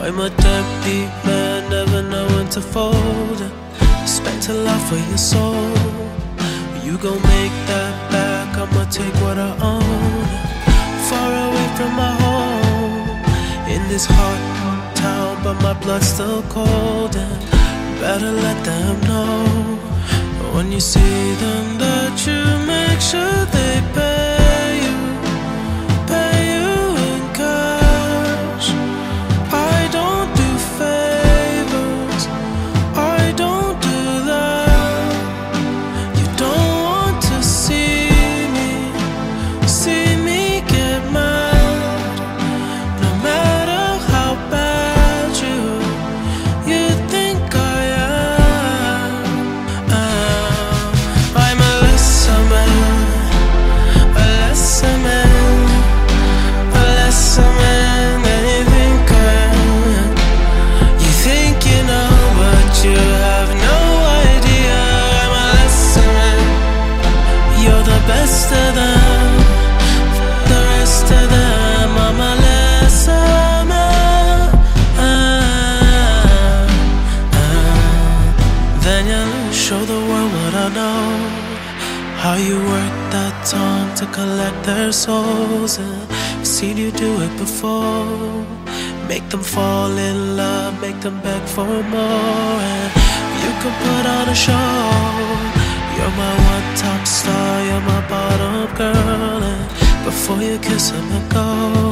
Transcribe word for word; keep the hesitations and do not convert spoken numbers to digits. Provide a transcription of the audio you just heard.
I'm a deadbeat man, never knowing to fold. Spent a lot for your soul. You gon' make that back, I'ma take what I own. Far away from my home, in this hot town, but my blood's still cold. And better let them know, when you see them, that you make sure they pay you, pay you in cash. I don't do favors, I don't do that. You don't want to see me, see me get mad. No matter how bad you, you think I am. uh, I'm a lesser man, a lesser man, a lesser man than you think I am. You think you know, but you have no idea. I'm a lesser man, you're the best of them, the rest of them. I'm a lesser man. Ah, ah. Then you show the world what I know, how you work that tongue to collect their souls. And I've seen you do it before. Make them fall in love, make them beg for more. And you can put on a show. You're my one top star, you're my bottom girl. And before you kiss them and go,